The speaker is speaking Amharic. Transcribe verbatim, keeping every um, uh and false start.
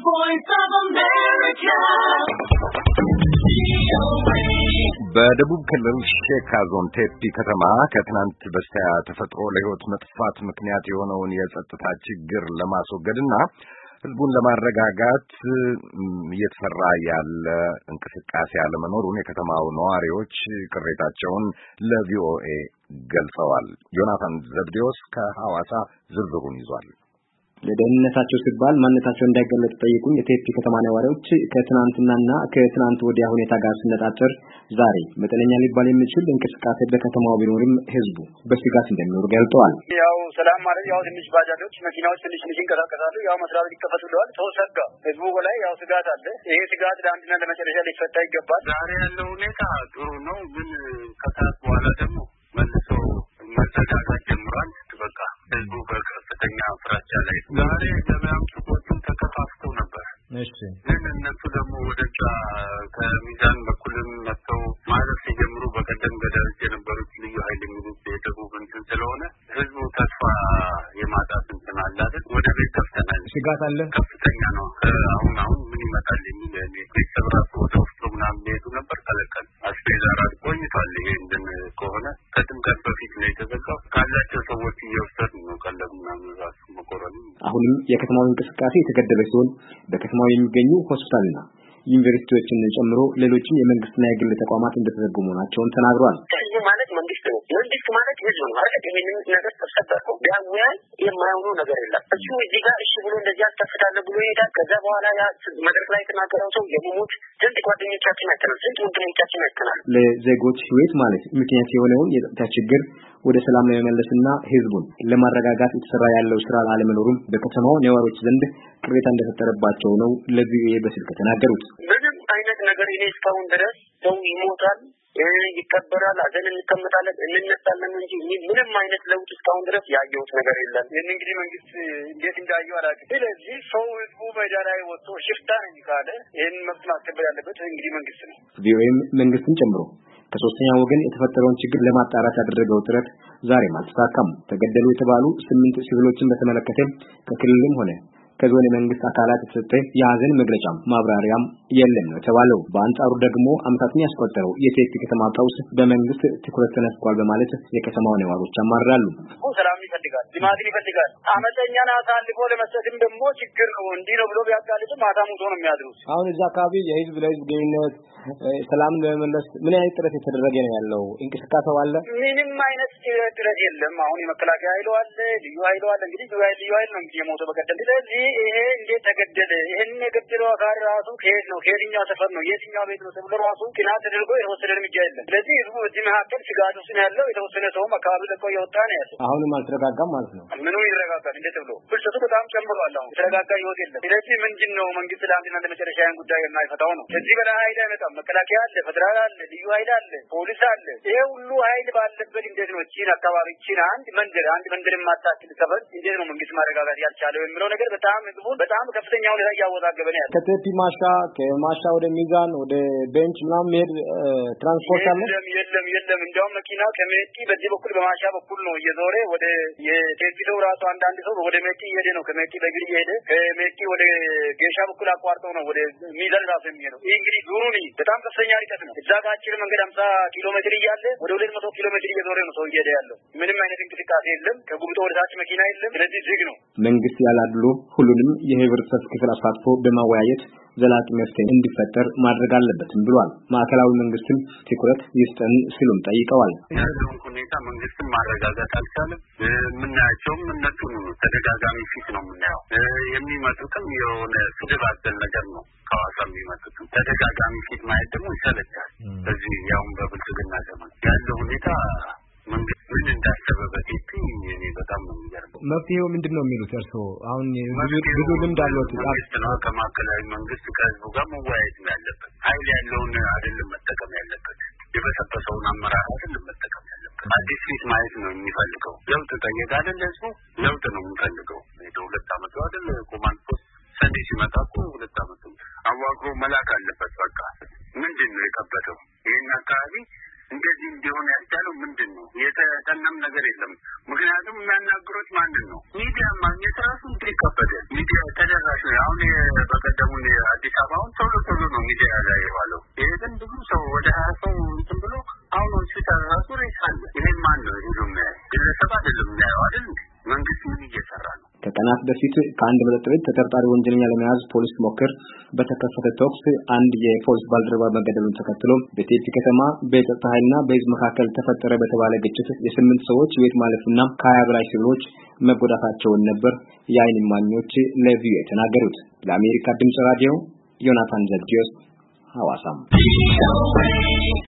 voice of America. በደቡብ ክልል ሼካ ዞን ቴፒ ከተማ ከትናንት በስቲያ ተፈጥሮ ለሕይወት መጥፋት ምክንያት የሆነውን የጸጥታ ችግር ለማስወገድና ህዝቡን ለማረጋጋት እየተሰራ ያለ እንቅስቃሴ አለመኖሩን የከተማው ነዋሪዎች ቅሬታቸውን ለቪኦኤ ገልጸዋል። ዮናታን ዘብዴዎስ ከሐዋሳ ዝርዝሩን ይዟል። ለደህንነታቸው ሲባል ማንነታቸው እንዳይገለጽ ጠይቁኝ የቴፒ ከተማ ነዋሪዎች ከትናንትናና ከትናንት ወዲያ ሁኔታ ጋር ሲነጣጠር ዛሬ መጠነኛ ሊባል የሚችል እንቅስቃሴ በከተማው ቢኖርም ህዝቡ በስጋት እንደሚኖር ገልጠዋል። ያው ሰላም ማለት ያው ትንሽ ባጃጆች መኪናዎች ትንሽ ትንሽ ይንቀሳቀሳሉ። ያው መስሪያ ቤት ይከፈቱልዋል። ሰው ሰጋ ህዝቡ ላይ ያው ስጋት አለ። ይሄ ስጋት ለአንድና ለመጨረሻ ሊፈታ ይገባል። ዛሬ ያለው ሁኔታ ጥሩ ነው፣ ግን ከሰዓት በኋላ ደግሞ መልሶ መዘጋጋት ጀምሯል። በቃ ህዝቡ በከፍተኛ ፍራቻ ላይ ዛሬ ገበያም ሱቆቹም ተከፋፍተው ነበር። እሺ ግን እነሱ ደግሞ ወደዛ ከሚዛን በኩልም መጥተው ማለት ሲጀምሩ በቀደም ገዳዮች የነበሩት ልዩ ኃይል የሚሉት የደቡብ እንትን ስለሆነ ህዝቡ ተስፋ የማጣት እንትን አለ አይደል? ወደ ቤት ከፍተናል። ስጋት አለ፣ ከፍተኛ ነው። አሁን አሁን ምን ይመጣል የሚል ቤተሰብ ራሱ ወደ ውስጥ ምናምን ሄዱ ነበር፣ ከለከል አስቤዛ ራሱ ቆይቷል። ይሄ እንትን ከሆነ ከጥምቀት በፊት ነው የተዘጋው። ካላቸው ሰዎች እየወሰዱ ነው ቀለብ ምናምን ራሱ መቆረጥ። አሁንም የከተማው እንቅስቃሴ የተገደበ ሲሆን በከተማው የሚገኙ ሆስፒታልና ዩኒቨርሲቲዎችን ጨምሮ ሌሎችም የመንግስትና የግል ተቋማት እንደተዘጉ መሆናቸውን ተናግረዋል። ህዝብ ማለት መንግስት ነው። መንግስት ማለት ህዝብ ነው ማለት ይሄንን ነገር ተሰጠቆ ቢያወያይ የማይሆነው ነገር የለም። እሱ እዚህ ጋር እሺ ብሎ እንደዚህ አስተፍታለ ብሎ ይሄዳል። ከዛ በኋላ ያ መድረክ ላይ ተናገረው ሰው የሙሙት ስንት ጓደኞቻችን አይተናል፣ ስንት ወንድሞቻችን አይተናል። ለዜጎች ህይወት ማለት ምክንያት የሆነውን የጸጥታ ችግር ወደ ሰላም ለመመለስና ህዝቡን ለማረጋጋት የተሰራ ያለው ስራ አለመኖሩም በከተማው ነዋሪዎች ዘንድ ቅሬታ እንደተፈጠረባቸው ነው ለቪኦኤ በስልክ ተናገሩት። ምንም አይነት ነገር እኔ እስካሁን ድረስ ሰው ይሞታል፣ ይከበራል፣ አዘን እንከመጣለን፣ እንነሳለን እንጂ ምንም አይነት ለውጥ እስካሁን ድረስ ያየሁት ነገር የለም። ይሄን እንግዲህ መንግስት እንዴት እንዳየው አላውቅም። ስለዚህ ሰው ህዝቡ ሜዳ ላይ ወጥቶ ሽፍታ ነኝ ካለ ይሄን መብት ማስከበር ያለበት እንግዲህ መንግስት ነው። ቪኦኤም መንግስትን ጨምሮ ከሶስተኛ ወገን የተፈጠረውን ችግር ለማጣራት ያደረገው ጥረት ዛሬም አልተሳካም። ተገደሉ የተባሉ ስምንት ሲቪሎችን በተመለከተ ከክልልም ሆነ ከዞን የመንግስት አካላት የተሰጠ የሐዘን መግለጫም ማብራሪያም የለም ነው የተባለው። በአንጻሩ ደግሞ አመታትን ያስቆጠረው የቴፒ ከተማ ቀውስ በመንግስት ትኩረት ተነስቷል በማለት የከተማው ነዋሪዎች አማራሉ። ሰላም ይፈልጋል፣ ልማትን ይፈልጋል። አመፀኛን አሳልፎ ለመስጠትም ደግሞ ችግር ነው። እንዲህ ነው ብሎ ቢያጋልጡ ማታ ሙቶ ነው የሚያድሩት። አሁን እዛ አካባቢ የህዝብ ለህዝብ ግንኙነት ሰላም ለመመለስ ምን አይነት ጥረት የተደረገ ነው ያለው? እንቅስቃሴው አለ? ምንም አይነት ጥረት የለም። አሁን የመከላከያ ኃይሉ አለ፣ ልዩ ኃይሉ አለ። እንግዲህ ልዩ ኃይል ነው እንግዲህ የሞተው በቀደም። ስለዚህ ይሄ እንዴት ተገደለ? ይሄን የገደለው አካል ራሱ ከየት ነው? ከየትኛው ሰፈር ነው? የትኛው ቤት ነው ተብሎ ራሱ ጥናት ተደርጎ የተወሰደ እርምጃ የለም። ስለዚህ ህዝቡ በዚህ መካከል ስጋት ውስጥ ነው ያለው። የተወሰነ ሰውም አካባቢ ለቆ እየወጣ ነው ያለው። አሁንም አልተረጋጋም ማለት ነው። ምኑ ይረጋጋል? እንዴት ብሎ ፍልሰቱ በጣም ጨምሯል። አሁን የተረጋጋ ህይወት የለም። ስለዚህ ምንድን ነው መንግስት ለአንድና ለመጨረሻ ያን ጉዳይ የማይፈታው ነው? ከዚህ በላይ ኃይል አይመጣም። መከላከያ አለ፣ ፌደራል አለ፣ ልዩ ኃይል አለ፣ ፖሊስ አለ። ይሄ ሁሉ ኃይል ባለበት እንዴት ነው ቺን አካባቢ ቺን አንድ መንደር አንድ መንደር የማታክል ሰፈር እንዴት ነው መንግስት ማረጋጋት ያልቻለው የሚለው ነገር በጣም ህዝቡን በጣም ከፍተኛ ሁኔታ እያወዛገበ ነው ያለው። ከቴፒ ማሻ ከማሻ ወደ ሚዛን ወደ ቤንች ምናምን ሄድ ትራንስፖርት አለ? የለም የለም የለም። እንደውም መኪና ከሜቲ በዚህ በኩል በማሻ በኩል ነው እየዞረ ወደ የቴፒ ሰው ራሱ አንዳንድ ሰው ወደ ሜቲ እየሄደ ነው። ከሜቲ በእግር እየሄደ ከሜቲ ወደ ጌሻ በኩል አቋርጠው ነው ወደ ሚዛን ራሱ የሚሄደው። ይህ እንግዲህ ዙሩኒ በጣም ከፍተኛ ርቀት ነው። እዛ ጋር አጭር መንገድ ሃምሳ ኪሎ ሜትር እያለ ወደ ሁለት መቶ ኪሎ ሜትር እየዞረ ነው ሰው እየሄደ ያለው። ምንም አይነት እንቅስቃሴ የለም። ከጉብጦ ወደ ታች መኪና የለም። ስለዚህ ዝግ ነው። መንግስት ያላድሎ ሁሉንም የህብረተሰብ ክፍል አሳትፎ በማወያየት ዘላቂ መፍትሄ እንዲፈጠር ማድረግ አለበትም ብሏል። ማዕከላዊ መንግስትም ትኩረት ይስጠን ሲሉም ጠይቀዋል። ያለውን ሁኔታ መንግስትም ማረጋጋት አልቻለም። የምናያቸውም እነሱን ተደጋጋሚ ፊት ነው የምናየው። የሚመጡትም የሆነ ስድብ አዘል ነገር ነው። ከሐዋሳ የሚመጡትም ተደጋጋሚ ፊት ማየት ደግሞ ይሰለቻል። በዚህ ያውን በብልጽግና ዘመን ያለው ሁኔታ መንግስት ምን እንዳሰበ በቴፒ እኔ በጣም ነው የሚገርመው። መፍትሄው ምንድነው የሚሉት እርስዎ? አሁን ብዙ ልምድ አለዎት። ከማዕከላዊ መንግስት ከህዝቡ ጋር መወያየት ነው ያለበት። ኃይል ያለውን አይደለም መጠቀም ያለበት፣ የበሰበሰውን አመራር አይደለም መጠቀም ያለበት። አዲስ ፊት ማየት ነው የሚፈልገው። ለውጥ ጠየቀ አይደል? ህዝቡ ለውጥ ነው የሚፈልገው። ሁለት አመት አይደል ኮማንድ ፖስት ሰንዴ ሲመጣ እኮ ሁለት አመት አዋቅሮ መላክ አለበት። በቃ ምንድን ነው የከበደው? ይህን አካባቢ እንደዚህ እንዲሆን ያስቻለው ምንድን ነው? የተጠናም ነገር የለም። ምክንያቱም የሚያናግሩት ማንን ነው? ሚዲያ ማግኘት ራሱ እንትን ከበደ። ሚዲያ ተደራሽ ነው። አሁን በቀደሙ ላይ የዋለው። ይሄ ግን ብዙ ሰው ወደ ሀያ ሰው እንትን ብሎ አሁን ሆስፒታል ራሱ ሬሳ አለ። ይሄን ማን ነው ሁሉም ግለሰብ አይደለም የሚያየው አይደል? መንግስት ምን እየሰራ ነው? ከቀናት በፊት ከአንድ መጠጥ ቤት ተጠርጣሪ ወንጀለኛ ለመያዝ ፖሊስ ሞከር በተከፈተ ተኩስ አንድ የፖሊስ ባልደረባ መገደሉን ተከትሎ በቴፒ ከተማ በጸጥታ ኃይልና በህዝብ መካከል ተፈጠረ በተባለ ግጭት የስምንት ሰዎች ህይወት ማለፍና ከሀያ በላይ ሲቪሎች መጎዳታቸውን ነበር የዓይን እማኞች ለቪኦኤ የተናገሩት። ለአሜሪካ ድምጽ ራዲዮ ዮናታን ዘብዲዮስ ሐዋሳም